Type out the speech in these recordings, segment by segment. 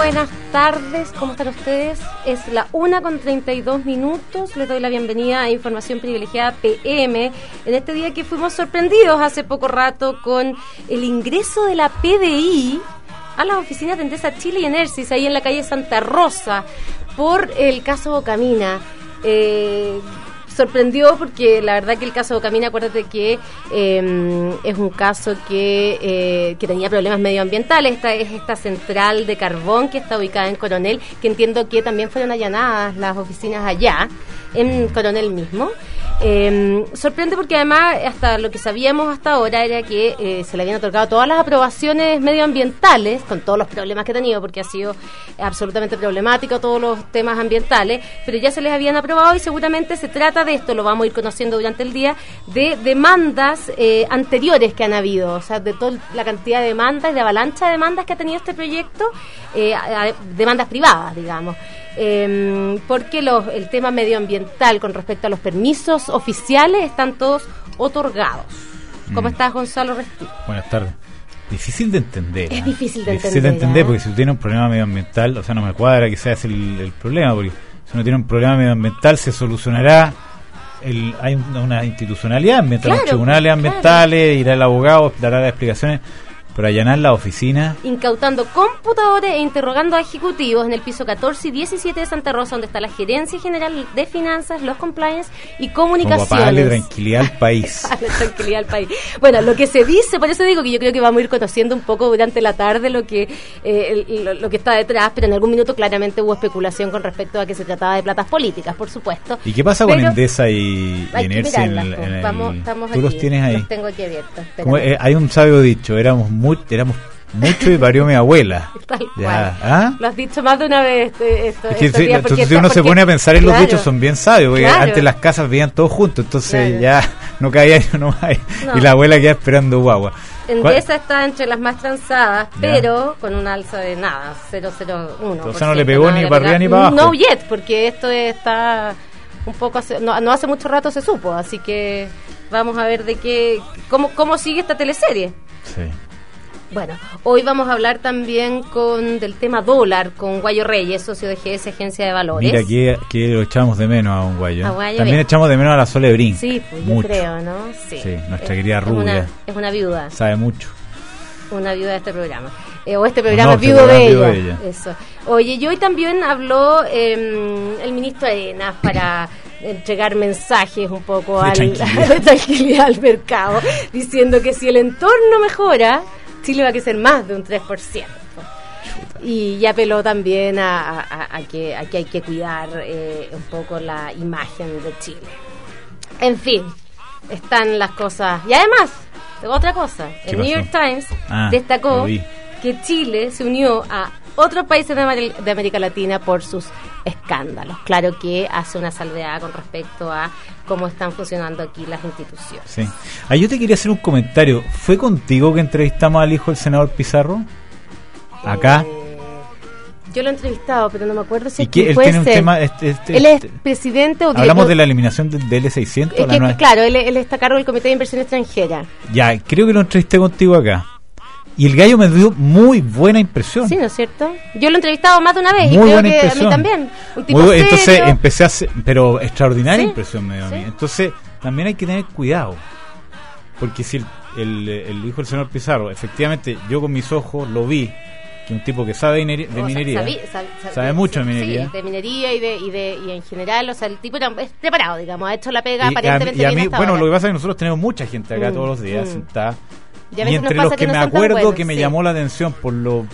buenas tardes, ¿cómo están ustedes? Es la 1:32. Les doy la bienvenida a Información Privilegiada PM en este día que fuimos sorprendidos hace poco rato con el ingreso de la PDI a las oficinas de Endesa Chile y Enersis, ahí en la calle Santa Rosa, por el caso Bocamina. Sorprendió porque la verdad que el caso Bocamina, acuérdate que es un caso que tenía problemas medioambientales. Esta es esta central de carbón que está ubicada en Coronel, que entiendo que también fueron allanadas las oficinas allá, en Coronel mismo. Sorprende porque además hasta lo que sabíamos hasta ahora era que se le habían otorgado todas las aprobaciones medioambientales, con todos los problemas que ha tenido, porque ha sido absolutamente problemático todos los temas ambientales, pero ya se les habían aprobado y seguramente se trata de esto, lo vamos a ir conociendo durante el día, de demandas anteriores que han habido, o sea, de toda la cantidad de demandas, de avalancha de demandas que ha tenido este proyecto, demandas privadas, digamos. Porque el tema medioambiental con respecto a los permisos oficiales están todos otorgados. ¿Cómo estás, Gonzalo Restí? Buenas tardes. Difícil de entender. Es difícil de entender, porque si tú tienes un problema medioambiental, o sea, no me cuadra que sea ese el problema, porque si uno tiene un problema medioambiental se solucionará. Hay una institucionalidad ambiental, los tribunales ambientales, irá el abogado, dará las explicaciones. Pero allanar la oficina, incautando computadores e interrogando a ejecutivos en el piso 14 y 17 de Santa Rosa, donde está la Gerencia General de Finanzas, los Compliance y Comunicaciones. Como para darle tranquilidad al país. Tranquilidad al país. Bueno, lo que se dice, por eso digo que yo creo que vamos a ir conociendo un poco durante la tarde lo que está detrás, pero en algún minuto claramente hubo especulación con respecto a que se trataba de platas políticas, por supuesto. ¿Y qué pasa con Endesa y Enersis? Estamos ¿Tú aquí, los tienes ahí? Los tengo aquí abiertos. Hay un sabio dicho, éramos mucho y parió mi abuela. Tal cual. ¿Ah? Lo has dicho más de una vez. Entonces si uno se pone a pensar en los dichos, son bien sabios, porque antes las casas vivían todos juntos, entonces ya no caía uno más y la abuela queda esperando guagua. Endesa está entre las más transadas, pero con un alza de nada, 0,01. Entonces no le pegó ni para arriba ni para abajo. No yet, porque esto está un poco no hace mucho rato se supo, así que vamos a ver cómo sigue esta teleserie. Sí. Bueno, hoy vamos a hablar también del tema dólar con Guayo Reyes, socio de GS Agencia de Valores. Mira, que lo echamos de menos a un Guayo. Guayo también echamos de menos a la Sole Brin. Sí, pues yo creo, ¿no? Sí, nuestra querida rubia. Es una viuda. Sabe mucho. Una viuda de este programa. O este programa es viudo de ella. Eso. Oye, y hoy también habló el ministro Arenas para entregar mensajes un poco de tranquilidad al mercado, diciendo que si el entorno mejora, Chile va a crecer más de un 3%. Y ya apeló también a que hay que cuidar un poco la imagen de Chile. En fin, están las cosas. Y además, otra cosa, el New York Times destacó que Chile se unió a otros países de América Latina por sus escándalos. Claro que hace una salvedad con respecto a cómo están funcionando aquí las instituciones. Sí. Yo te quería hacer un comentario. ¿Fue contigo que entrevistamos al hijo del senador Pizarro? Acá. Yo lo he entrevistado, pero no me acuerdo si él tiene un tema. Él es presidente o director. Hablamos de la eliminación del L600. Claro, él está a cargo del Comité de Inversión Extranjera. Ya, creo que lo entrevisté contigo acá. Y el gallo me dio muy buena impresión. Sí, ¿no es cierto? Yo lo he entrevistado más de una vez muy y creo buena que impresión. A mí también. Un tipo serio. Entonces empecé a hacer, pero extraordinaria impresión me dio a mí. Entonces también hay que tener cuidado. Porque si el hijo del señor Pizarro, efectivamente, yo con mis ojos lo vi, que un tipo que sabe de minería, sabe mucho de minería. Sí, de minería y en general, o sea, el tipo es preparado, digamos, ha hecho la pega aparentemente bien. Y a mí, ahora. Lo que pasa es que nosotros tenemos mucha gente acá todos los días sentada. Y entre los que me acuerdo que me llamó la atención por lo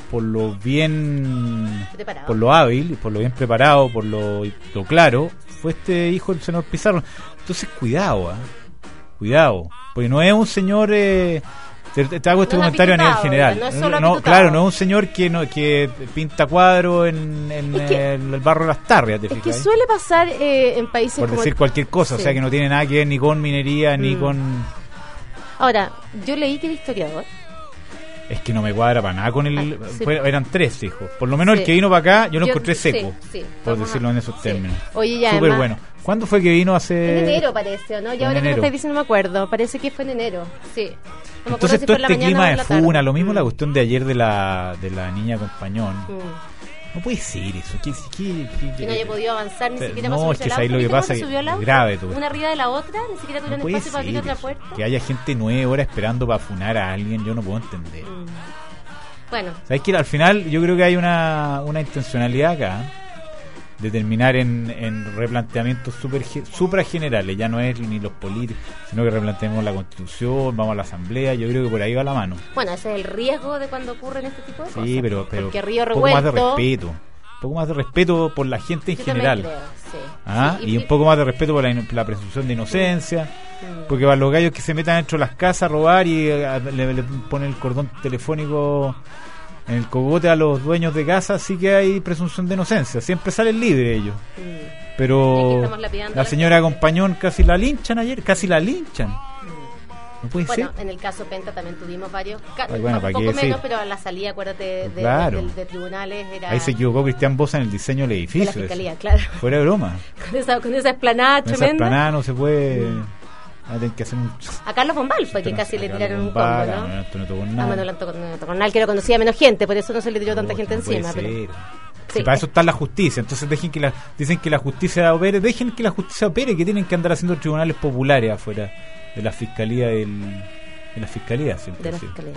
bien preparado, por lo hábil, por lo bien preparado, por lo claro, fue este hijo del señor Pizarro. Entonces cuidado, porque no es un señor te hago este comentario a nivel general. No es un señor que pinta cuadros en el barrio de Las Tarrias. Es que suele pasar en países por decir cualquier cosa, o sea que no tiene nada que ver ni con minería ni con. Ahora, yo leí que era historiador. Es que no me cuadra para nada con eran 3 hijos. Por lo menos el que vino para acá, yo lo encontré seco, por decirlo en esos términos. Oye, ya súper bueno. ¿Cuándo fue que vino hace...? En enero parece, ¿o no? Y ahora que me estás diciendo no me acuerdo. Parece que fue en enero, sí. No entonces todo este clima de funa, lo mismo la cuestión de ayer de la niña con pañón. No puede ser eso. Que no haya podido avanzar ni siquiera para subirse al auto. No, es que ahí lo que pasa es grave todo. Una arriba de la otra, ni siquiera tuvieron espacio para abrir otra puerta. Que haya gente 9 horas esperando para funar a alguien, yo no puedo entender. Bueno. ¿Sabes qué? Al final yo creo que hay una intencionalidad acá de terminar en replanteamientos supra generales. Ya no es ni los políticos, sino que replanteemos la Constitución, vamos a la Asamblea. Yo creo que por ahí va la mano. Bueno, ese es el riesgo de cuando ocurren este tipo de cosas. Sí, pero porque Río Revuelto, un poco más de respeto por la gente en general. Creo, sí. Y un poco más de respeto por la presunción de inocencia. Porque para los gallos que se metan dentro de las casas a robar y le ponen el cordón telefónico en el cogote a los dueños de casa, sí que hay presunción de inocencia, siempre salen libres ellos. Pero la señora Compañón casi la linchan ayer, no puede ser. En el caso Penta también tuvimos varios un poco menos, pero a la salida, acuérdate, de tribunales era... Ahí se equivocó Cristian Bosa en el diseño del edificio. De la fiscalía, claro. Fuera de broma. con esa esplanada tremenda. Esa esplanada no se puede... Que hacer a Carlos Bombal fue que casi le tiraron un combo, ¿no? No tocó nada. Manuel Antonal, que lo conocía menos gente, por eso no se le tiró tanta gente encima. Sí, para eso está la justicia. Entonces dicen que la justicia opere, dejen que la justicia opere, que tienen que andar haciendo tribunales populares afuera de la fiscalía de la fiscalía. De la fiscalía.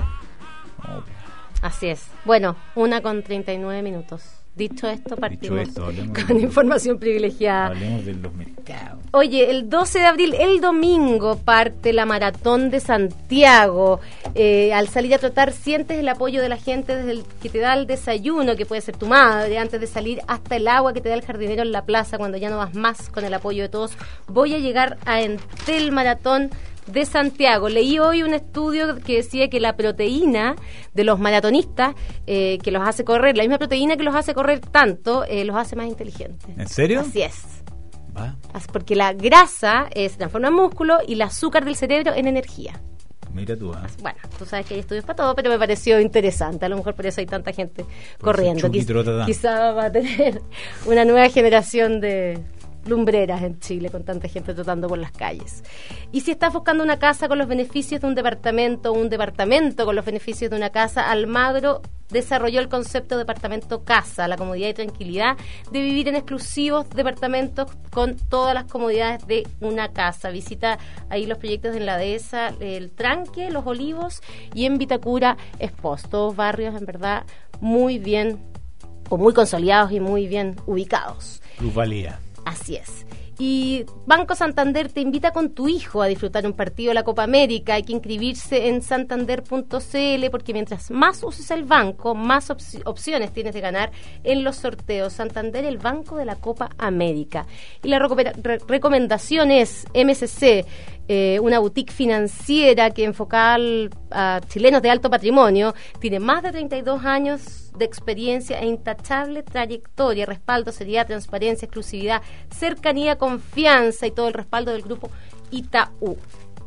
Así es. Bueno, 1:39. Dicho esto, partimos con información privilegiada. Hablemos de los mercados. Oye, el 12 de abril, el domingo, parte la Maratón de Santiago. Al salir a trotar, sientes el apoyo de la gente desde el que te da el desayuno, que puede ser tu madre, antes de salir, hasta el agua que te da el jardinero en la plaza, cuando ya no vas más con el apoyo de todos. Voy a llegar a Entel Maratón de Santiago. Leí hoy un estudio que decía que la proteína de los maratonistas que los hace correr, la misma proteína que los hace correr tanto, los hace más inteligentes. ¿En serio? Así es. Porque la grasa se transforma en músculo y el azúcar del cerebro en energía. Mira tú, Bueno, tú sabes que hay estudios para todo, pero me pareció interesante. A lo mejor por eso hay tanta gente corriendo. Quizá va a tener una nueva generación de lumbreras en Chile, con tanta gente trotando por las calles. Y si estás buscando una casa con los beneficios de un departamento, o un departamento con los beneficios de una casa, Almagro desarrolló el concepto de departamento-casa, la comodidad y tranquilidad de vivir en exclusivos departamentos con todas las comodidades de una casa. Visita ahí los proyectos en la Dehesa, el Tranque, Los Olivos y en Vitacura, Espos. Todos barrios, en verdad, muy bien, o muy consolidados y muy bien ubicados. Plusvalía. Así es. Y Banco Santander te invita con tu hijo a disfrutar un partido de la Copa América. Hay que inscribirse en santander.cl porque mientras más uses el banco, más opciones tienes de ganar en los sorteos. Santander, el banco de la Copa América. Y la recomendación es MSC, una boutique financiera que enfocada a chilenos de alto patrimonio, tiene más de 32 años de experiencia e intachable trayectoria, respaldo, seriedad, transparencia, exclusividad, cercanía, confianza y todo el respaldo del grupo Itaú.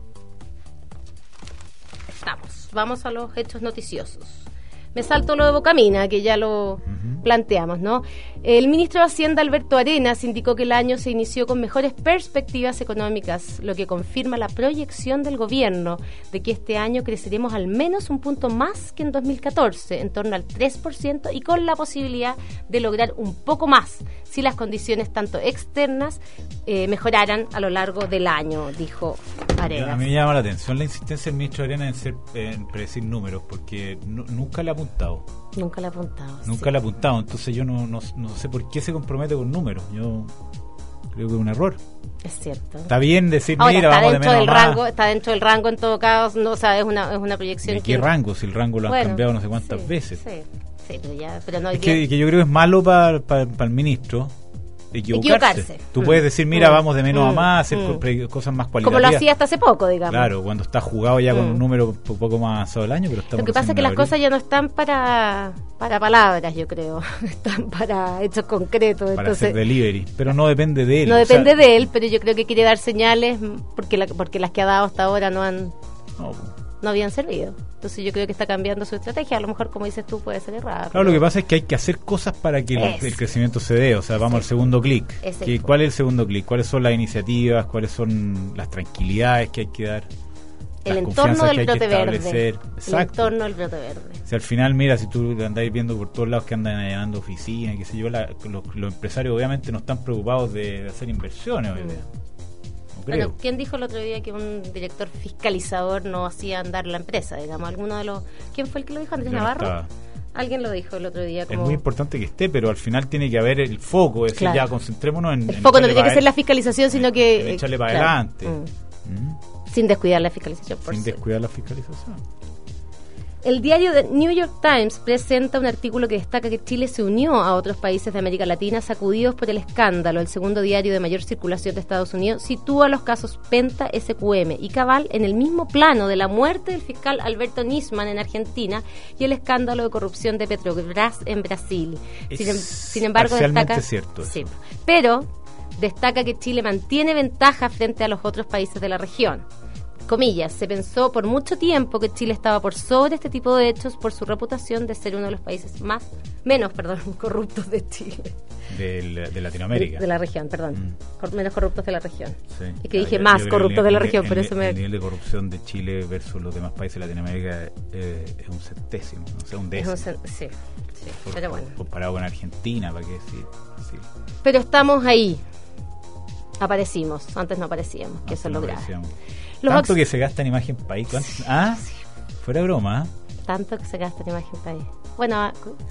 Vamos a los hechos noticiosos. Me salto lo de Bocamina, que ya lo planteamos, ¿no? El ministro de Hacienda, Alberto Arenas, indicó que el año se inició con mejores perspectivas económicas, lo que confirma la proyección del gobierno de que este año creceremos al menos un punto más que en 2014, en torno al 3%, y con la posibilidad de lograr un poco más si las condiciones tanto externas mejoraran a lo largo del año, dijo Arenas. A mí me llama la atención la insistencia del ministro Arenas en predecir números, porque nunca le ha apuntado. Nunca le ha apuntado. Nunca le ha apuntado, entonces yo no sé por qué se compromete con números. Yo creo que es un error. Es cierto. Está bien decir, ahora, mira, vamos de menos a más. Está dentro del rango en todo caso, no, o sea, es una proyección. ¿De qué rango? Si el rango lo han cambiado no sé cuántas veces. Sí, pero no. Que yo creo que es malo para el ministro equivocarse. Tú puedes decir, mira, vamos de menos a más, hacer cosas más cualitativas. Como lo hacía hasta hace poco, digamos. Claro, cuando está jugado ya con un número un poco más avanzado del año, pero lo que pasa es que las cosas ya no están para palabras, yo creo. Están para hechos concretos. Para hacer delivery, pero no depende de él. No depende de él, pero yo creo que quiere dar señales porque las que ha dado hasta ahora no habían servido. Entonces yo creo que está cambiando su estrategia. A lo mejor, como dices tú, puede ser errada. Claro, lo que pasa es que hay que hacer cosas para que el crecimiento se dé. O sea, vamos al segundo clic. ¿Cuál es el segundo clic? ¿Cuáles son las iniciativas? ¿Cuáles son las tranquilidades que hay que dar? El entorno del brote verde. Exacto. El entorno del brote verde. Si al final, mira, si tú andáis viendo por todos lados que andan allanando oficinas, qué sé yo, los empresarios obviamente no están preocupados de hacer inversiones hoy día. Bueno, ¿quién dijo el otro día que un director fiscalizador no hacía andar la empresa? Digamos, alguno de los... ¿Quién fue el que lo dijo? ¿Andrés Navarro? Alguien lo dijo el otro día. Es muy importante que esté, pero al final tiene que haber el foco, es decir, ya concentrémonos en... El foco no tiene que ser la fiscalización, sino que... En echarle para adelante. Sin descuidar la fiscalización. Sin descuidar la fiscalización. El diario The New York Times presenta un artículo que destaca que Chile se unió a otros países de América Latina sacudidos por el escándalo. El segundo diario de mayor circulación de Estados Unidos sitúa los casos Penta, SQM y Cabal en el mismo plano de la muerte del fiscal Alberto Nisman en Argentina y el escándalo de corrupción de Petrobras en Brasil. Sin embargo, destaca... cierto eso. Sí, pero destaca que Chile mantiene ventaja frente a los otros países de la región. Comillas, se pensó por mucho tiempo que Chile estaba por sobre este tipo de hechos por su reputación de ser uno de los países menos corruptos de Chile. De Latinoamérica. De la región, perdón. Menos corruptos de la región. Sí. Es que dije más corruptos de la región, por eso el nivel de corrupción de Chile versus los demás países de Latinoamérica es un centésimo, no sé, un décimo. Sí, pero bueno. Comparado con Argentina, ¿para qué decir? Sí. Pero estamos ahí. Aparecimos, antes no aparecíamos, que eso es lo grave. Tanto que se gasta en imagen país. Sí. Fuera broma. Tanto que se gasta en imagen país. Bueno.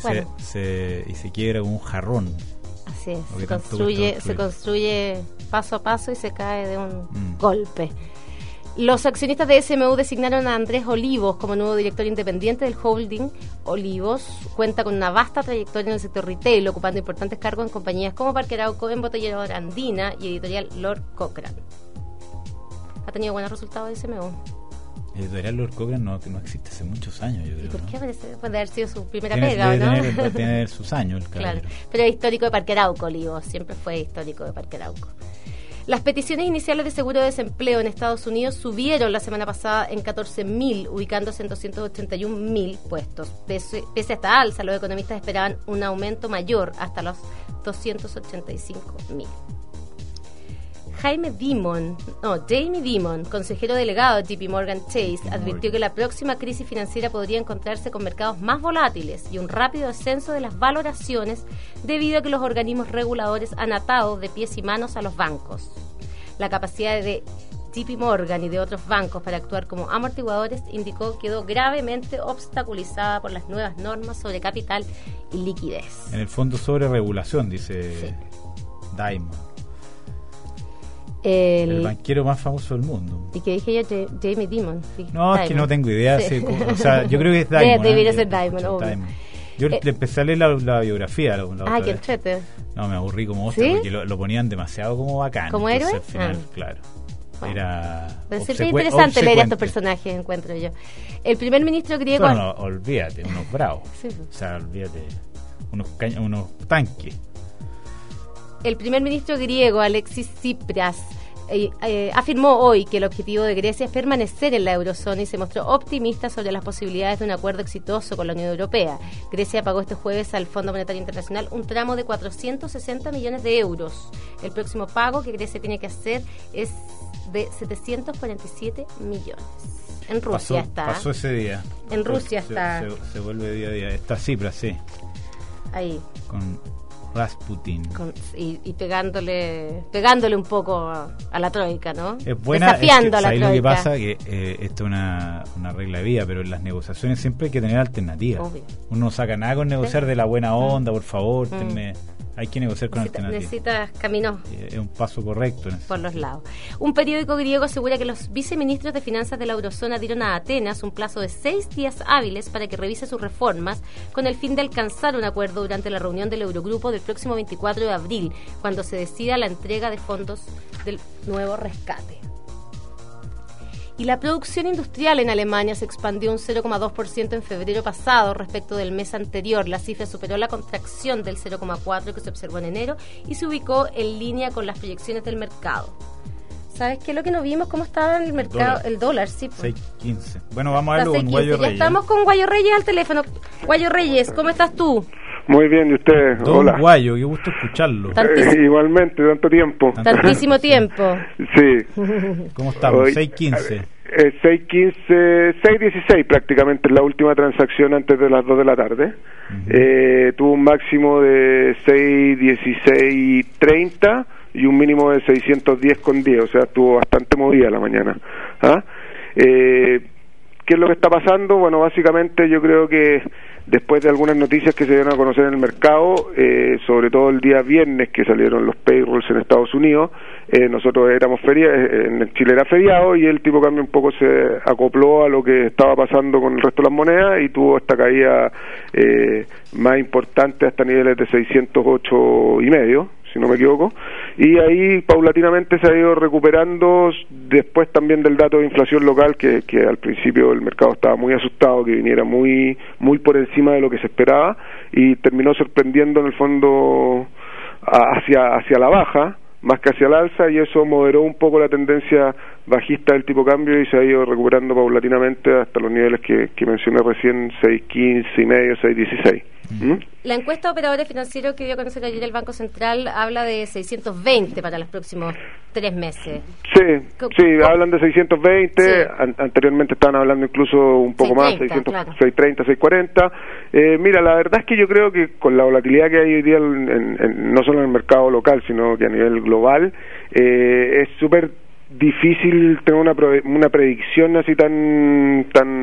Y se quiebra como un jarrón. Así es. Se construye paso a paso y se cae de un golpe. Los accionistas de SMU designaron a Andrés Olivos como nuevo director independiente del holding. Olivos cuenta con una vasta trayectoria en el sector retail, ocupando importantes cargos en compañías como Parque Arauco, Embotelladora Andina y Editorial Lord Cochrane. Ha tenido buenos resultados de SMU. Editorial Lord Cochrane no existe hace muchos años, yo creo. ¿Y por qué parece? Puede haber sido su primera pega, ¿no? Puede tener sus años, el claro. Pero es histórico de Parque Arauco, Olivos. Siempre fue histórico de Parque Arauco. Las peticiones iniciales de seguro de desempleo en Estados Unidos subieron la semana pasada en 14.000, ubicándose en 281.000 puestos. Pese a esta alza, los economistas esperaban un aumento mayor hasta los 285.000. Jamie Dimon, consejero delegado de JP Morgan Chase, advirtió que la próxima crisis financiera podría encontrarse con mercados más volátiles y un rápido descenso de las valoraciones debido a que los organismos reguladores han atado de pies y manos a los bancos. La capacidad de JP Morgan y de otros bancos para actuar como amortiguadores, indicó, quedó gravemente obstaculizada por las nuevas normas sobre capital y liquidez. En el fondo sobre regulación, dice Dimon. El banquero más famoso del mundo. ¿Y qué dije yo? Jamie Dimon. Sí, no, Dimon. Es que no tengo idea. Sí. O sea, yo creo que es Dimon. Debería ser Dimon. Yo le empecé a leer la biografía. Qué entrete. No, me aburrí como ostras, porque lo ponían demasiado como bacán. ¿Como héroe? Al final, claro. Bueno. Era interesante leer a estos personajes, encuentro yo. El primer ministro griego... No, olvídate, unos bravos. Sí. O sea, olvídate, unos tanques. El primer ministro griego, Alexis Tsipras, afirmó hoy que el objetivo de Grecia es permanecer en la eurozona y se mostró optimista sobre las posibilidades de un acuerdo exitoso con la Unión Europea. Grecia pagó este jueves al Fondo Monetario Internacional un tramo de 460 millones de euros. El próximo pago que Grecia tiene que hacer es de 747 millones. En Rusia pasó ese día. En Rusia está. Se vuelve día a día. Está Tsipras, sí. Ahí. Con Rasputin. Y pegándole un poco a la troika, ¿no? Es buena, desafiando a la troika. Lo que pasa que esto es una regla de vida, pero en las negociaciones siempre hay que tener alternativas. Obvio. Uno no saca nada con negociar de la buena onda, por favor, hay que negociar con alternativas. Necesitas caminos. Es un paso correcto. Por los lados. Un periódico griego asegura que los viceministros de finanzas de la eurozona dieron a Atenas un plazo de 6 días hábiles para que revise sus reformas con el fin de alcanzar un acuerdo durante la reunión del Eurogrupo del próximo 24 de abril, cuando se decida la entrega de fondos del nuevo rescate. Y la producción industrial en Alemania se expandió un 0,2% en febrero pasado respecto del mes anterior. La cifra superó la contracción del 0,4% que se observó en enero y se ubicó en línea con las proyecciones del mercado. ¿Sabes qué es lo que no vimos? ¿Cómo estaba en el mercado? El dólar, sí. 6.15. Bueno, vamos a verlo con Guayo Reyes. Estamos con Guayo Reyes al teléfono. Guayo Reyes, ¿cómo estás tú? Muy bien, ¿y usted? Don Hola. Guayo, qué gusto escucharlo. Igualmente, tanto tiempo. Tantísimo tiempo. Sí. ¿Cómo estamos? 6.15. 6.16 prácticamente la última transacción antes de las 2 de la tarde. Tuvo un máximo de 6.16.30 y un mínimo de 610,10, o sea, estuvo bastante movida la mañana. ¿Qué es lo que está pasando? Bueno, básicamente yo creo que después de algunas noticias que se dieron a conocer en el mercado, sobre todo el día viernes que salieron los payrolls en Estados Unidos, nosotros éramos en Chile era feriado y el tipo de cambio un poco se acopló a lo que estaba pasando con el resto de las monedas y tuvo esta caída más importante hasta niveles de 608,5, si no me equivoco, y ahí paulatinamente se ha ido recuperando después también del dato de inflación local que al principio el mercado estaba muy asustado que viniera muy por encima de lo que se esperaba y terminó sorprendiendo en el fondo hacia la baja más que hacia el alza, y eso moderó un poco la tendencia bajista del tipo de cambio y se ha ido recuperando paulatinamente hasta los niveles que mencioné recién, 6.15,5, 6.16. La encuesta de operadores financieros que dio a conocer ayer el Banco Central habla de 620 para los próximos 3 meses. Sí, hablan de 620, sí. Anteriormente estaban hablando incluso un poco 630, más, 630, 640. Mira, la verdad es que yo creo que con la volatilidad que hay hoy día, no solo en el mercado local, sino que a nivel global, es súper difícil tener una predicción así tan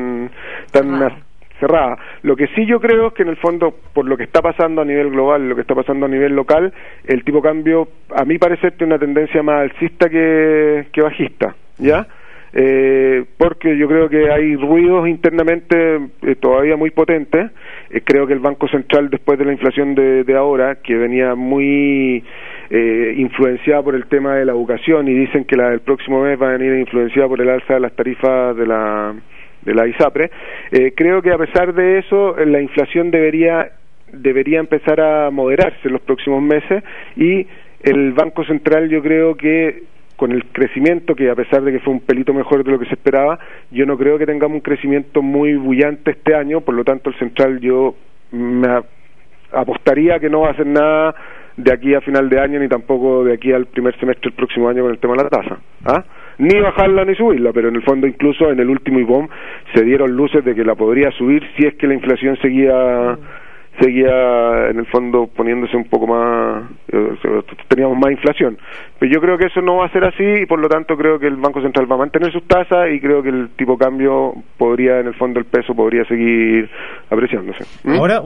cerrada. Lo que sí yo creo es que en el fondo, por lo que está pasando a nivel global, lo que está pasando a nivel local, el tipo de cambio, a mi parecer, tiene una tendencia más alcista que bajista, ¿ya? Porque yo creo que hay ruidos internamente todavía muy potentes. Creo que el Banco Central, después de la inflación de ahora, que venía muy influenciada por el tema de la educación, y dicen que la del próximo mes va a venir influenciada por el alza de las tarifas de la ISAPRE, creo que a pesar de eso la inflación debería empezar a moderarse en los próximos meses, y el Banco Central, yo creo que con el crecimiento, que a pesar de que fue un pelito mejor de lo que se esperaba, yo no creo que tengamos un crecimiento muy bullante este año, por lo tanto el Central yo me apostaría que no va a hacer nada de aquí a final de año, ni tampoco de aquí al primer semestre del próximo año con el tema de la tasa, ni bajarla ni subirla, pero en el fondo incluso en el último IPOM se dieron luces de que la podría subir si es que la inflación seguía en el fondo poniéndose un poco más, teníamos más inflación, pero yo creo que eso no va a ser así y por lo tanto creo que el Banco Central va a mantener sus tasas y creo que el tipo de cambio podría, en el fondo el peso podría seguir apreciándose. Ahora,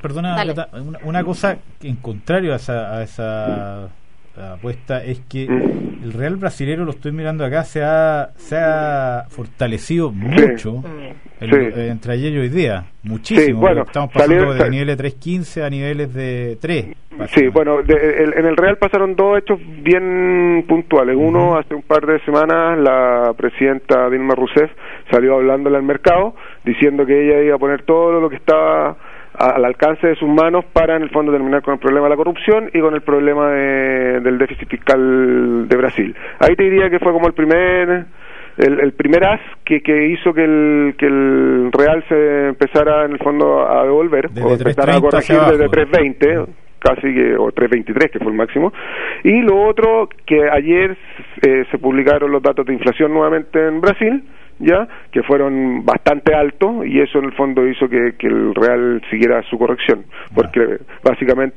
una cosa en contrario a esa apuesta es que el real brasilero, lo estoy mirando acá, se ha fortalecido mucho entre ayer y hoy día, muchísimo. Sí, bueno, estamos pasando de niveles de 3.15 a niveles de 3. Sí, bueno, en el real pasaron dos hechos bien puntuales. Uno, hace un par de semanas la presidenta Dilma Rousseff salió hablándole al mercado diciendo que ella iba a poner todo lo que estaba al alcance de sus manos para en el fondo terminar con el problema de la corrupción y con el problema del déficit fiscal de Brasil. Ahí te diría que fue como el primer as que hizo que el real se empezara en el fondo a devolver, desde o empezara a corregir desde 3.20 casi que, o 3.23 que fue el máximo. Y lo otro, que ayer se publicaron los datos de inflación nuevamente en Brasil, ya que fueron bastante altos, y eso en el fondo hizo que el real siguiera su corrección, porque básicamente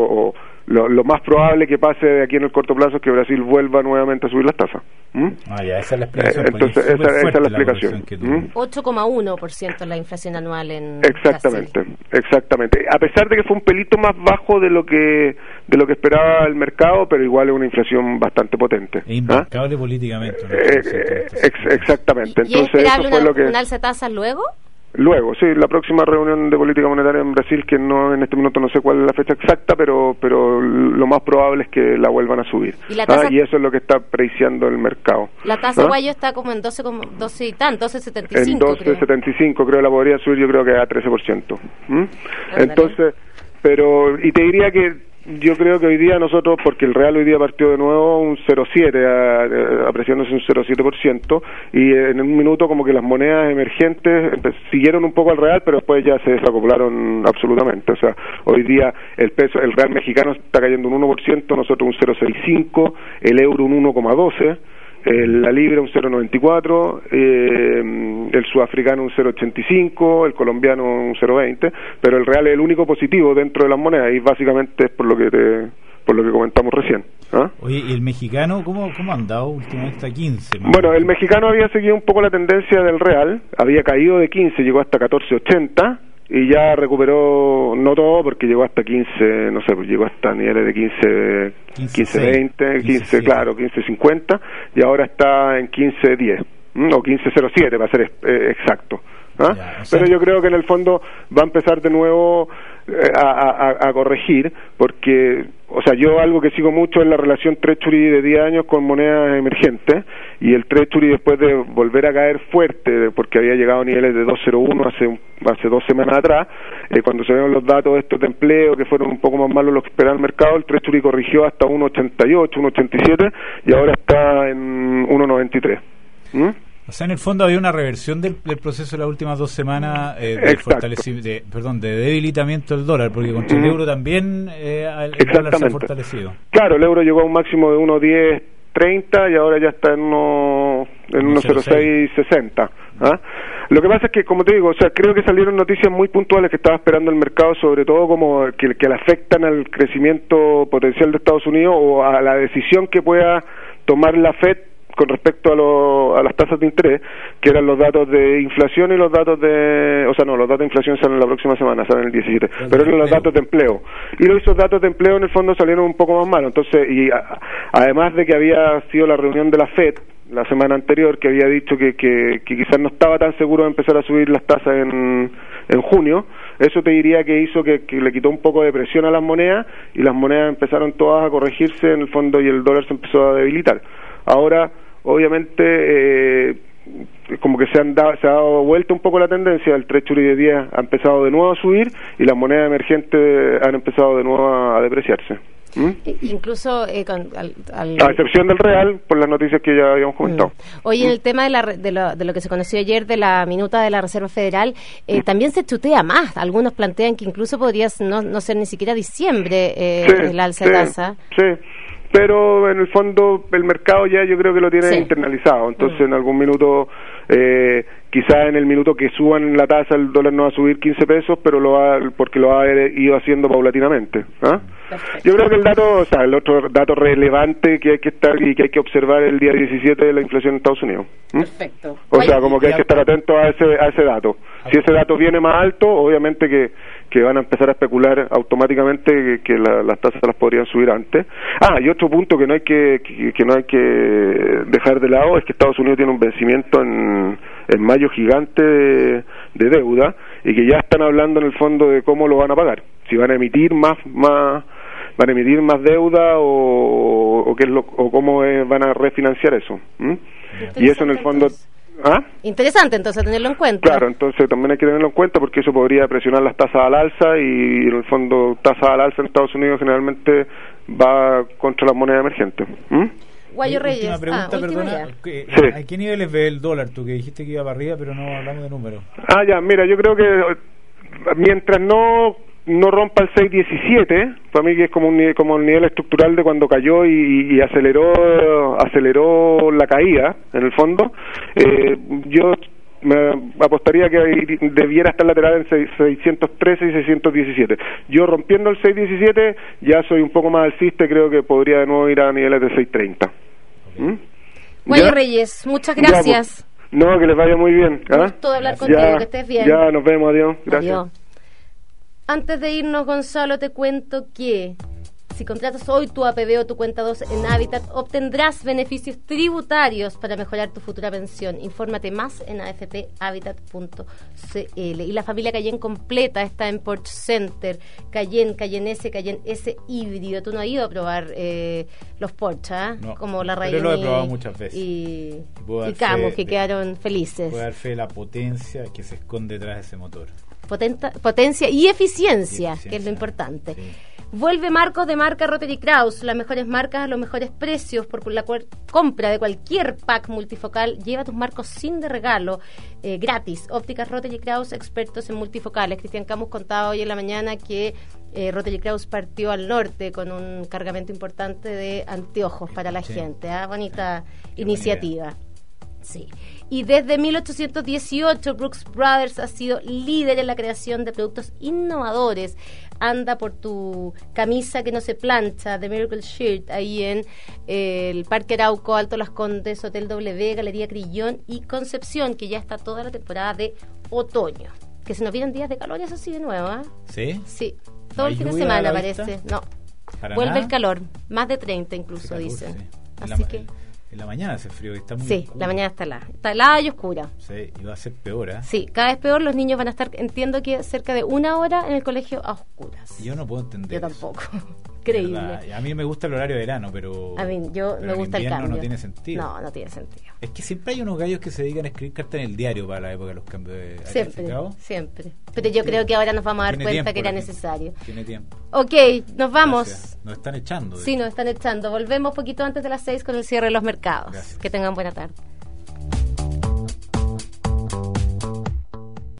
lo más probable que pase de aquí en el corto plazo es que Brasil vuelva nuevamente a subir las tasas. Esa es la explicación. Entonces esa es la explicación. 8,1% la inflación anual en Exactamente. A pesar de que fue un pelito más bajo de lo que esperaba el mercado, pero igual es una inflación bastante potente. E imbancable políticamente. Exactamente. ¿Y es esperable un alza de tasas luego? Luego, sí, la próxima reunión de política monetaria en Brasil, que no en este minuto no sé cuál es la fecha exacta, pero lo más probable es que la vuelvan a subir. Y eso es lo que está preciando el mercado. La tasa guayo está como en 12 y tanto, 12.75. En 12.75 creo la podría subir, yo creo que a 13%. Entonces, y te diría que yo creo que hoy día nosotros, porque el real hoy día partió de nuevo un 0,7, apreciándose un 0,7%, y en un minuto como que las monedas emergentes siguieron un poco al real, pero después ya se desacoplaron absolutamente. O sea, hoy día el real mexicano está cayendo un 1%, nosotros un 0,65, el euro un 1,12, la libra un 0,94, el sudafricano un 0,85, el colombiano un 0,20, pero el real es el único positivo dentro de las monedas y básicamente es por lo que comentamos recién. ¿Ah? Oye, ¿y el mexicano cómo ha andado últimamente? Está 15. Bueno, el mexicano había seguido un poco la tendencia del real, había caído de 15, llegó hasta 14.80 y ya recuperó, no todo, porque llegó hasta 15, no sé, llegó hasta niveles de 15.20, 15, claro, 15.50 y ahora está en 15.10 o 15.07 para ser exacto. ¿Ah? Ya, o sea, pero yo creo que en el fondo va a empezar de nuevo a corregir, porque, o sea, yo algo que sigo mucho es la relación Treasury de 10 años con monedas emergentes, y el Treasury después de volver a caer fuerte, porque había llegado a niveles de 2.01 hace 2 semanas atrás, cuando se vieron los datos estos de empleo, que fueron un poco más malos los que esperaba el mercado, el Treasury corrigió hasta 1.88, 1.87, y ahora está en 1.93. O sea, en el fondo había una reversión del proceso de las últimas 2 semanas de debilitamiento del dólar, porque contra el euro también el dólar se ha fortalecido. Claro, el euro llegó a un máximo de 1.1030 y ahora ya está en 1.0660. ¿Ah? Lo que pasa es que, como te digo, o sea, creo que salieron noticias muy puntuales que estaba esperando el mercado, sobre todo como que le afectan al crecimiento potencial de Estados Unidos o a la decisión que pueda tomar la Fed con respecto a las tasas de interés, que eran los datos de inflación y los datos de... O sea, no, los datos de inflación salen la próxima semana, salen el 17, pero eran los datos de empleo. Y esos datos de empleo en el fondo salieron un poco más malos. Entonces, además de que había sido la reunión de la FED la semana anterior, que había dicho que quizás no estaba tan seguro de empezar a subir las tasas en junio, eso te diría que hizo que le quitó un poco de presión a las monedas, y las monedas empezaron todas a corregirse en el fondo y el dólar se empezó a debilitar. Ahora, obviamente, como que se ha dado vuelta un poco la tendencia, el Treasury de 10 ha empezado de nuevo a subir y las monedas emergentes han empezado de nuevo a depreciarse. Incluso a excepción del real, por las noticias que ya habíamos comentado. Hoy en el tema de lo que se conoció ayer de la minuta de la Reserva Federal, también se chutea más. Algunos plantean que incluso podría no ser ni siquiera diciembre el alza de tasa. Sí. Pero en el fondo el mercado ya yo creo que lo tiene internalizado, entonces en algún minuto, quizás en el minuto que suban la tasa el dólar no va a subir 15 pesos, pero porque lo ha ido haciendo paulatinamente. ¿Ah? Yo creo que el otro dato relevante que hay que estar y que hay que observar el día 17 de la inflación en Estados Unidos. Perfecto. O sea, como que hay que estar atento a ese dato. Si ese dato viene más alto, obviamente que van a empezar a especular automáticamente que las tasas las podrían subir antes. Y otro punto que no hay que dejar de lado es que Estados Unidos tiene un vencimiento en mayo gigante de deuda, y que ya están hablando en el fondo de cómo lo van a pagar, si van a emitir más deuda o cómo van a refinanciar eso. Y eso en el fondo... Interesante entonces tenerlo en cuenta. Claro, entonces también hay que tenerlo en cuenta porque eso podría presionar las tasas al alza, y en el fondo tasas al alza en Estados Unidos generalmente va contra las monedas emergentes. Guayo Reyes. Última pregunta, perdona. ¿A qué niveles ve el dólar? Tú que dijiste que iba para arriba, pero no hablamos de números. Mira, yo creo que mientras no rompa el 6.17, para mí que es como el nivel estructural de cuando cayó y aceleró la caída, en el fondo, yo me apostaría que debiera estar lateral en 613 y 617. Yo rompiendo el 6.17 ya soy un poco más alcista, creo que podría de nuevo ir a niveles de 6.30. Guayo Reyes, muchas gracias. No, que les vaya muy bien. Gusto de hablar contigo, que estés bien. Ya, nos vemos, adiós. Gracias. Adiós. Antes de irnos, Gonzalo, te cuento que si contratas hoy tu APB o tu cuenta 2 en Habitat, obtendrás beneficios tributarios para mejorar tu futura pensión. Infórmate más en afphabitat.cl. Y la familia Cayenne completa está en Porsche Center. Cayenne S híbrido. Tú no has ido a probar los Porsche, no, como la Raíz. Pero lo he probado muchas veces. Y Camus, que quedaron felices. Puedo dar fe de la potencia que se esconde detrás de ese motor. Potencia y eficiencia, que es lo importante. Sí. Vuelve Marcos de marca Rotary Kraus, las mejores marcas a los mejores precios. Por la compra de cualquier pack multifocal, lleva tus marcos sin de regalo, gratis. Ópticas Rotary Kraus, expertos en multifocales. Cristian Camus contaba hoy en la mañana que Rotary Kraus partió al norte con un cargamento importante de anteojos para la gente. Bonita iniciativa. Sí. Y desde 1818 Brooks Brothers ha sido líder en la creación de productos innovadores. Anda por tu camisa que no se plancha, The Miracle Shirt, ahí en el Parque Arauco, Alto Las Condes, Hotel W, Galería Crillón y Concepción, que ya está toda la temporada de otoño. Que se nos vienen días de calor, eso sí, de nuevo, ¿eh? ¿Sí? Sí, todo el fin de semana parece. No, vuelve nada. El calor, más de 30 incluso, calor, dicen. Sí. Así que... En la mañana hace frío y está muy Sí, oscuro. la mañana está helada y oscura. Sí, y va a ser peor, ¿eh? Sí, cada vez peor. Los niños van a estar, entiendo que cerca de 1 hora en el colegio a oscuras. Yo no puedo entender. Yo tampoco. Increíble. A mí me gusta el horario de verano, pero... A mí, me gusta el cambio. No tiene sentido. No tiene sentido. Es que siempre hay unos gallos que se dedican a escribir cartas en el diario para la época de los cambios de... Siempre. Pero yo creo que ahora nos vamos a dar cuenta que era necesario. Tiene tiempo. Ok, nos vamos. Gracias. Nos están echando. Sí, nos están echando. Volvemos poquito antes de las 6 con el cierre de los mercados. Gracias. Que tengan buena tarde.